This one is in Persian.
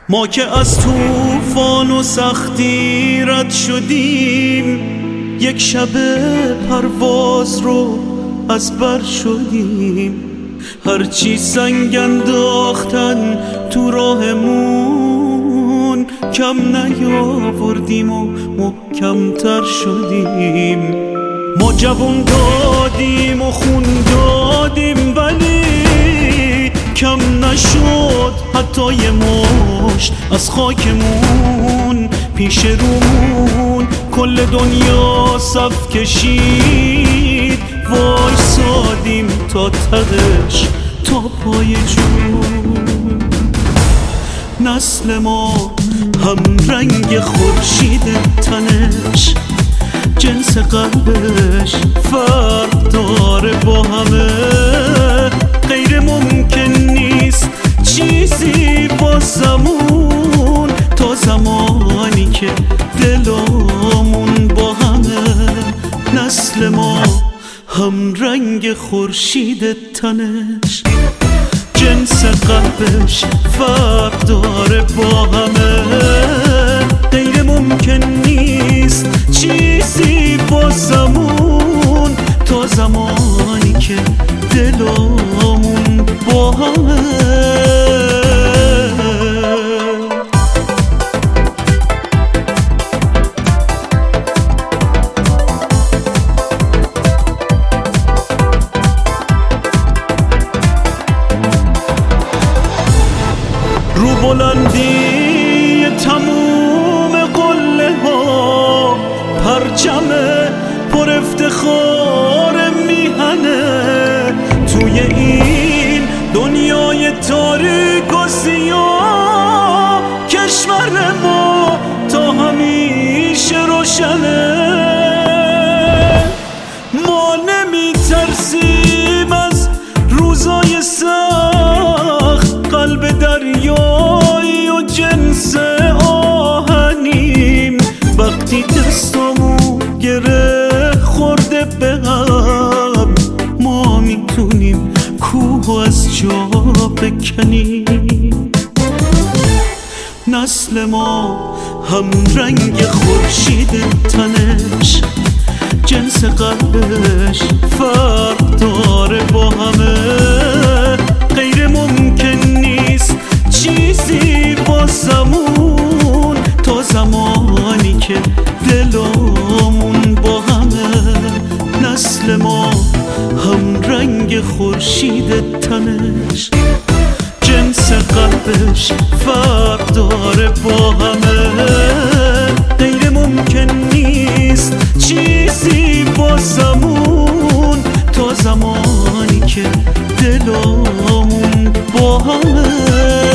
ما که از طوفان و سختی رد شدیم، یک شب پرواز رو از بر شدیم. هرچی سنگ انداختن تو راهمون، کم نیاوردیم و محکمتر شدیم. ما جوون دادیم و خون دادیم، ولی کم نشد حتی یه مشت از خاکمون. پیش رومون کل دنیا صف کشید، وایسادیم تا تهش، تا پای جون. نسل ما هم رنگ خورشید تنش، جنس قلبش فرق داره با همه. غیر ممکن نیست چیزی واسمون، تا زمانی که دلامون با همه. نسل ما هم رنگ خورشید تنش، جنس قلبش فرق داره با همه. غیر ممکن نیست چیزی واسمون، تا زمانی که دلامون با همه. رو بلندی تموم قله ها، پرچم پر افتخار میهنه. توی این دنیای تاریک و سیاه، کشور ما تا همیشه روشنه. ما نمی ترسیم از روزای سخت، قلب دریایی و جنس آهنیم. وقتی دستامو گره خورده به هم، ما میتونیم کوه از جا بکنیم. نسل ما هم رنگ خورشید تنش، جنس قلبش فرق داره با همه. غیر ممکن نیست چیزی واسمون، تا زمانی که دلامون با همه. نسل ما هم رنگ خورشید تنش، جنس قلبش فرق داره با همه. غیر ممکن نیست چیزی واسمون، تا زمانی که دلامون با همه.